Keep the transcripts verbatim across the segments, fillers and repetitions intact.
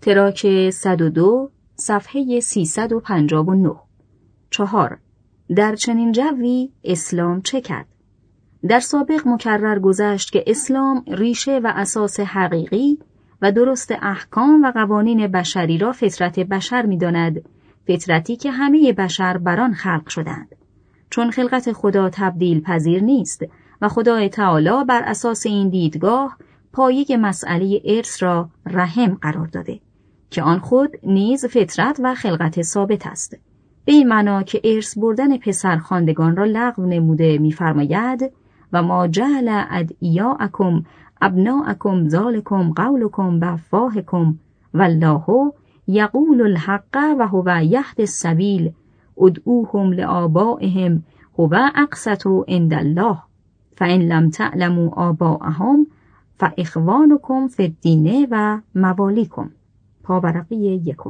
تراک صد و دو صفحه سیصد و پنجاه و نه. چهار. در چنین جوی اسلام چه کرد؟ در سابق مکرر گذشت که اسلام ریشه و اساس حقیقی و درست احکام و قوانین بشری را فطرت بشر می‌داند، فطرتی که همه بشر بر آن خلق شدند. چون خلقت خدا تبدیل پذیر نیست و خدای تعالی بر اساس این دیدگاه پایه مسئله ارث را رحم قرار داده که آن خود نیز فطرت و خلقت ثابت است. به این معنا که ارث بردن پسرخواندگان را لغو نموده می‌فرماید و ما جعل ادعیاءکم ابناءکم ذالکم قولکم بافواهکم والله یقول الحق و هو یهدی السبیل ادعوهم لآبائهم هو اقسط عند الله فإن لم تعلموا آباءهم فاخوانکم فی الدین و موالیکم. پاورقی یکم.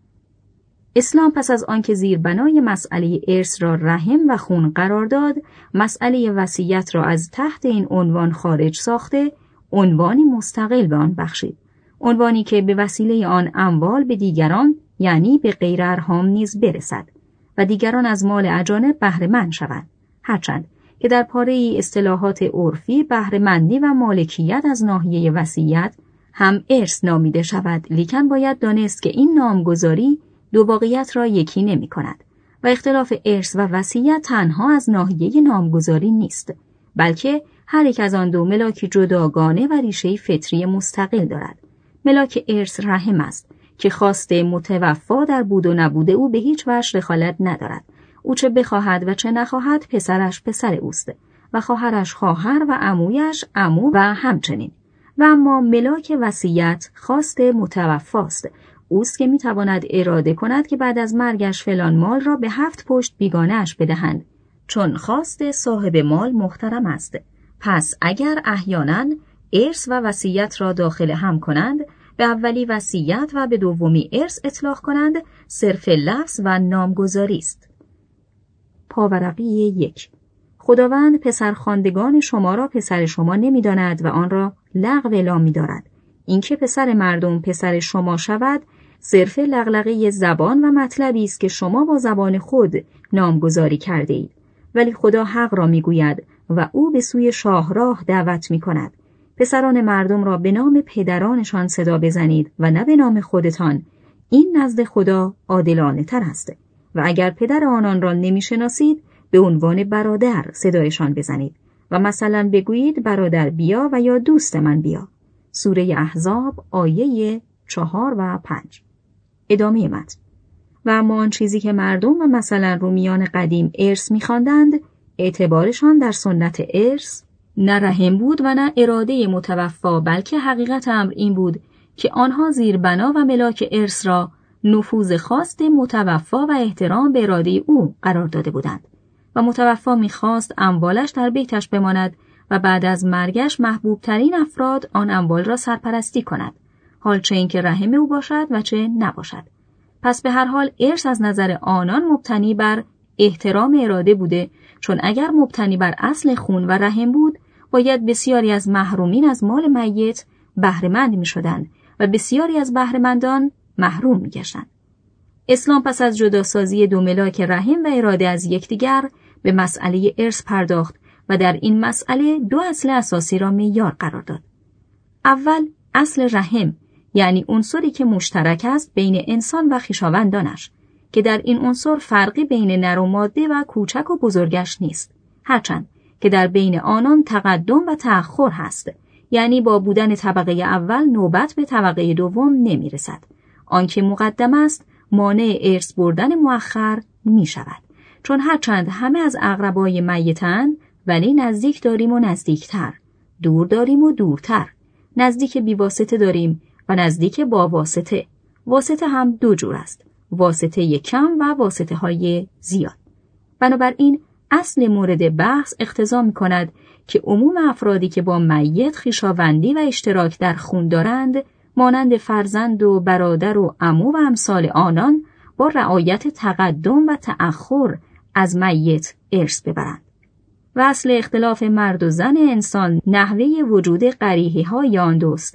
اسلام پس از آنکه زیربنای مسئله ارث را رحم و خون قرار داد، مسئله وصیت را از تحت این عنوان خارج ساخته، عنوانی مستقل به آن بخشید. عنوانی که به وسیله آن اموال به دیگران، یعنی به غیر ارحام نیز برسد و دیگران از مال اجانب بهره مند شوند. هرچند که در پاره اصطلاحات عرفی بهره مندی و مالکیت از ناحیه وصیت هم ارث نامیده شود، لیکن باید دانست که این نامگذاری دو واقعیت را یکی نمی کند و اختلاف ارث و وصیت تنها از ناحیه نامگذاری نیست، بلکه هر یک از آن دو ملاکی جداگانه و ریشه فطری مستقل دارد. ملاک ارث رحم است که خواست متوفا در بود و نبود او به هیچ وجه دخالت ندارد. او چه بخواهد و چه نخواهد پسرش پسر اوست و خواهرش خواهر و عمویش عمو و همچنین. و اما ملاک وصیت خواست متوفاست. اوست که میتواند اراده کند که بعد از مرگش فلان مال را به هفت پشت بیگانه‌اش بدهند، چون خواست صاحب مال محترم است. پس اگر احیانا ارث و وصیت را داخل هم کنند، به اولی وصیت و به دومی ارث اطلاق کنند، صرف لفظ و نامگذاری است. پاورقی یک. خداوند پسرخواندگان شما را پسر شما نمی‌داند و آن را لغو اعلام می‌دارد. اینکه پسر مردم پسر شما شود، صرف لغلقه زبان و مطلبی است که شما با زبان خود نامگذاری کرده اید. ولی خدا حق را می‌گوید و او به سوی شاهراه دعوت می‌کند. پسران مردم را به نام پدرانشان صدا بزنید و نه به نام خودتان. این نزد خدا عادلانه تر است. و اگر پدر آنان را نمی‌شناسید، به عنوان برادر صدایشان بزنید و مثلا بگویید برادر بیا و یا دوست من بیا. سوره احزاب آیه چهار و پنج. ادامه متن. و اما آن چیزی که مردم و مثلا رومیان قدیم ارث می‌خواندند، اعتبارشان در سنت ارث نه رحم بود و نه اراده متوفا، بلکه حقیقت امر این بود که آنها زیربنا و ملاک ارث را نفوذ خواست متوفا و احترام به اراده او قرار داده بودند و متوفا می‌خواست اموالش در بیتش بماند و بعد از مرگش محبوب ترین افراد آن اموال را سرپرستی کند، حال چه اینکه رحم او باشد و چه نباشد. پس به هر حال ارث از نظر آنان مبتنی بر احترام اراده بوده، چون اگر مبتنی بر اصل خون و رحم بود، باید بسیاری از محرومین از مال میت بهره مند می‌شدند و بسیاری از بهره مندان محروم می‌گشتند. اسلام پس از جداسازی دو ملاک رحم و اراده از یکدیگر به مسئله ارث پرداخت و در این مسئله دو اصل اساسی را معیار قرار داد. اول اصل رحم، یعنی عنصری که مشترک است بین انسان و خویشاوندانش، که در این عنصر فرقی بین نر و ماده و کوچک و بزرگش نیست، هرچند که در بین آنان تقدم و تأخر هست، یعنی با بودن طبقه اول نوبت به طبقه دوم نمی رسد. آنکه مقدم است مانع ارث بردن مؤخر می شود، چون هرچند همه از اقربای میتند، ولی نزدیک داریم و نزدیکتر، دور داریم و دورتر، نزدیک بی واسطه داریم و نزدیک با واسطه. واسطه هم دو جور است، واسطه کم و واسطه های زیاد. بنابراین اصل مورد بحث اقتضا می کند که عموم افرادی که با میت خویشاوندی و اشتراک در خون دارند، مانند فرزند و برادر و عمو و امثال آنان، با رعایت تقدم و تأخر از میت ارث ببرند. و اصل اختلاف مرد و زن انسان نحوه وجود قریحه های آن دوست.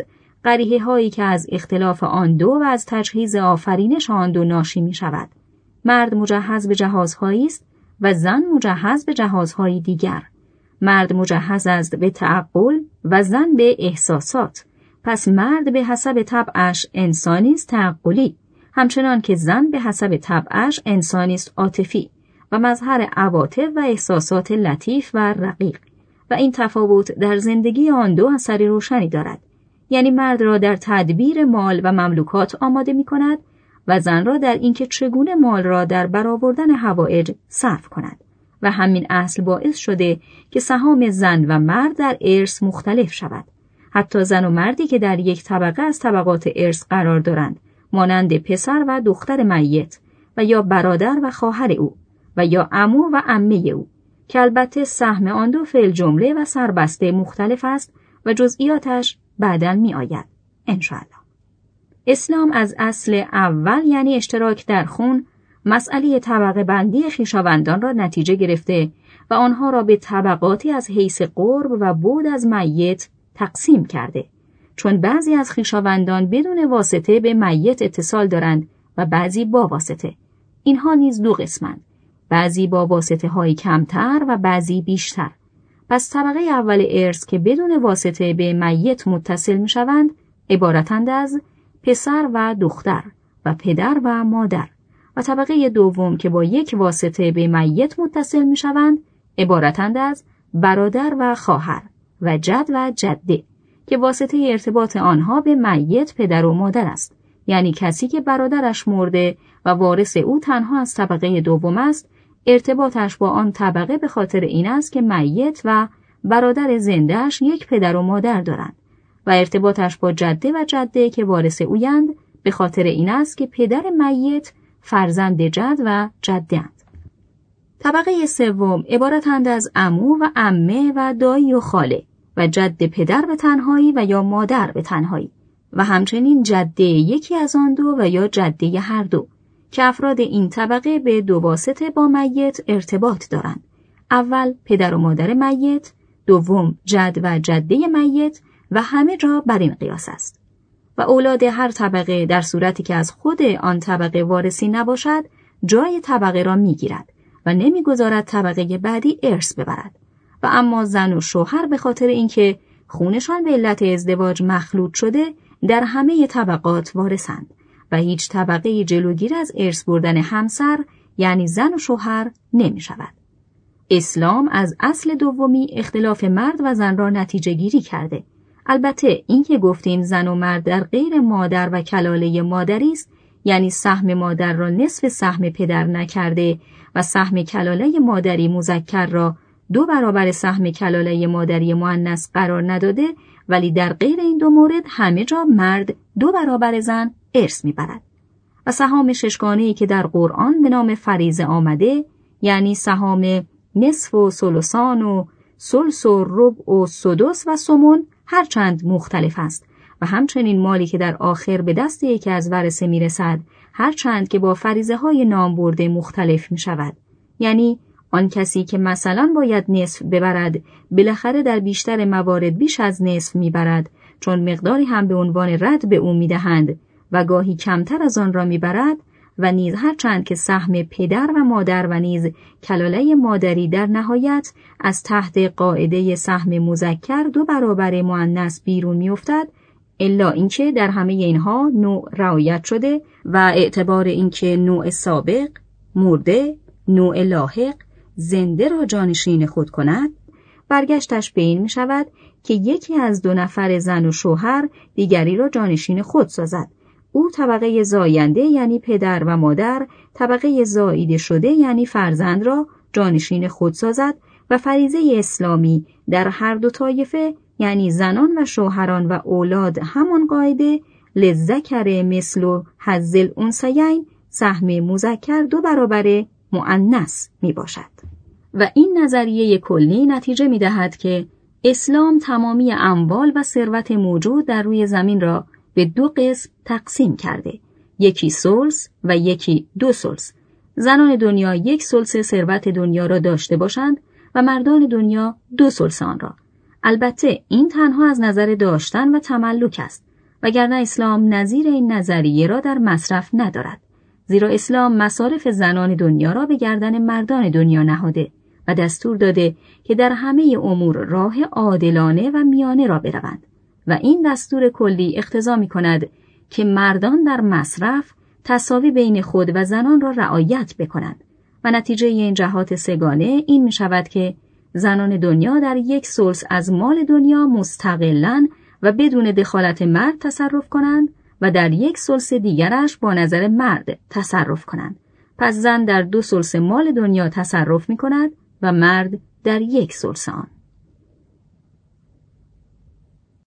قریحه هایی که از اختلاف آن دو و از تجهیز آفرینش آن دو ناشی می شود. مرد مجهز به جهازهایی است و زن مجهز به جهازهای دیگر. مرد مجهز است به تعقل و زن به احساسات. پس مرد به حسب طبعش انسانی است تعقلی، همچنان که زن به حسب طبعش انسانی است عاطفی و مظهر عواطف و احساسات لطیف و رقیق. و این تفاوت در زندگی آن دو اثر روشنی دارد. یعنی مرد را در تدبیر مال و مملوکات آماده می کند و زن را در اینکه چگونه مال را در برآوردن حوائج صرف کند. و همین اصل باعث شده که سهام زن و مرد در ارث مختلف شود. حتی زن و مردی که در یک طبقه از طبقات ارث قرار دارند، مانند پسر و دختر میت و یا برادر و خواهر او و یا عمو و عمه او، که البته سهم آن دو فعل جمله و سربسته مختلف است و جزئیاتش بعداً می آید انشاءالله. اسلام از اصل اول یعنی اشتراک در خون، مسئله طبقه بندی خویشاوندان را نتیجه گرفته و آنها را به طبقاتی از حیث قرب و بعد از میت تقسیم کرده، چون بعضی از خویشاوندان بدون واسطه به میت اتصال دارند و بعضی با واسطه. اینها نیز دو قسمند، بعضی با واسطه های کمتر و بعضی بیشتر. پس طبقه اول ارث که بدون واسطه به میت متصل می شوند عبارتند از پسر و دختر و پدر و مادر، و طبقه دوم که با یک واسطه به میت متصل می شوند عبارتند از برادر و خواهر و جد و جده، که واسطه ارتباط آنها به میت پدر و مادر است. یعنی کسی که برادرش مرده و وارث او تنها از طبقه دوم است، ارتباطش با آن طبقه به خاطر این است که میت و برادر زندهش یک پدر و مادر دارند، و ارتباطش با جده و جده که وارث اویند به خاطر این است که پدر میت فرزند جد و جده اند. طبقه سوم عبارتند از عمو و عمه و دایی و خاله و جد پدر به تنهایی و یا مادر به تنهایی و همچنین جده یکی از آن دو و یا جده هر دو، که افراد این طبقه به دو واسطه با میت ارتباط دارند. اول پدر و مادر میت، دوم جد و جده میت و همه جا بر این قیاس است. و اولاد هر طبقه در صورتی که از خود آن طبقه وارثی نباشد جای طبقه را میگیرد و نمیگذارد طبقه بعدی ارث ببرد. و اما زن و شوهر به خاطر اینکه خونشان به علت ازدواج مخلوط شده در همه طبقات وارثند و هیچ طبقه جلوگیر از ارث بردن همسر یعنی زن و شوهر نمی شود. اسلام از اصل دومی اختلاف مرد و زن را نتیجه گیری کرده. البته این که گفتیم زن و مرد در غیر مادر و کلاله مادری است، یعنی سهم مادر را نصف سهم پدر نکرده و سهم کلاله مادری مذکر را دو برابر سهم کلاله مادری مؤنث قرار نداده، ولی در غیر این دو مورد همه جا مرد دو برابر زن ارث میبرد. و سهام ششگانه‌ای که در قرآن به نام فریضه آمده، یعنی سهام نصف و ثلثان و ثلث و ربع و سدس و ثمن هرچند مختلف است و همچنین مالی که در آخر به دست یکی از ورثه میرسد هرچند که با فریضه های نام برده مختلف می شود. یعنی آن کسی که مثلا باید نصف ببرد بالاخره در بیشتر موارد بیش از نصف میبرد، چون مقداری هم به عنوان رد به او میدهند و گاهی کمتر از آن را میبرد. و نیز هرچند که سهم پدر و مادر و نیز کلاله مادری در نهایت از تحت قاعده سهم مذکر دو برابر مؤنث بیرون میافتد، الا اینکه در همه اینها نوع رعایت شده و اعتبار اینکه نوع سابق مرده، نوع لاحق زنده را جانشین خود کند، برگشتش به این می شود که یکی از دو نفر زن و شوهر دیگری را جانشین خود سازد. او طبقه زاینده یعنی پدر و مادر، طبقه زاییده شده یعنی فرزند را جانشین خود سازد و فریضه اسلامی در هر دو طایفه یعنی زنان و شوهران و اولاد همان قاعده للذکر مثل حظ الانثیین سهم مذکر دو برابر مؤنث می باشد. و این نظریه کلی نتیجه می دهد که اسلام تمامی اموال و ثروت موجود در روی زمین را به دو قسم تقسیم کرده، یکی ثلث و یکی دو ثلث. زنان دنیا یک ثلث ثروت دنیا را داشته باشند و مردان دنیا دو ثلث آن را. البته این تنها از نظر داشتن و تملک است وگرنه اسلام نظیر این نظریه را در مصرف ندارد، زیرا اسلام مصارف زنان دنیا را به گردن مردان دنیا نهاده و دستور داده که در همه امور راه عادلانه و میانه را بروند و این دستور کلی اقتضا می کند که مردان در مصرف تساوی بین خود و زنان را رعایت بکنند و نتیجه این جهات سگانه این می شود که زنان دنیا در یک ثلث از مال دنیا مستقلاً و بدون دخالت مرد تصرف کنند و در یک ثلث دیگرش با نظر مرد تصرف کنند. پس زن در دو ثلث مال دنیا تصرف می کند و مرد در یک ثلث آن.